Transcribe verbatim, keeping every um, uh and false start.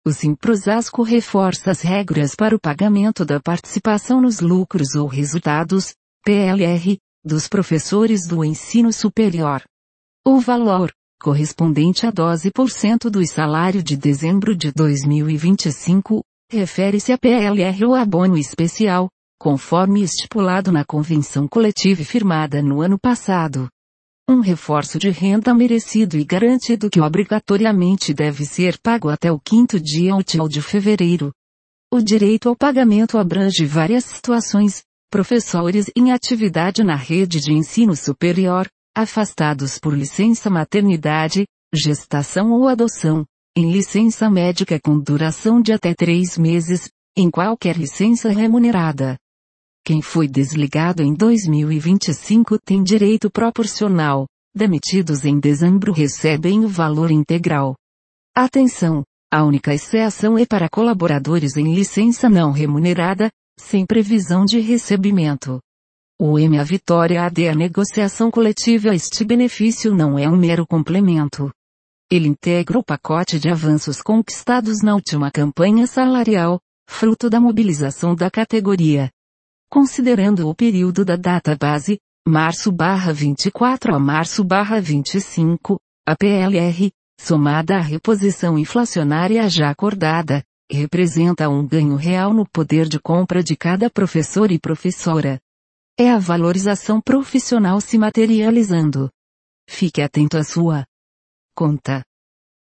O Simprosasco reforça as regras para o pagamento da participação nos lucros ou resultados, P L R, dos professores do ensino superior. O valor, correspondente a doze por cento do salário de dezembro de dois mil e vinte e cinco, refere-se a P L R ou abono especial, conforme estipulado na convenção coletiva firmada no ano passado. Um reforço de renda merecido e garantido que obrigatoriamente deve ser pago até o quinto dia útil de fevereiro. O direito ao pagamento abrange várias situações: professores em atividade na rede de ensino superior, afastados por licença maternidade, gestação ou adoção, em licença médica com duração de até três meses, em qualquer licença remunerada. Quem foi desligado em dois mil e vinte e cinco tem direito proporcional. Demitidos em dezembro recebem o valor integral. Atenção! A única exceção é para colaboradores em licença não remunerada, sem previsão de recebimento. O M A Vitória A D A negociação coletiva. Este benefício não é um mero complemento. Ele integra o pacote de avanços conquistados na última campanha salarial, fruto da mobilização da categoria. Considerando o período da data base, março barra vinte e quatro a março barra vinte e cinco, a P L R, somada à reposição inflacionária já acordada, representa um ganho real no poder de compra de cada professor e professora. É a valorização profissional se materializando. Fique atento à sua conta.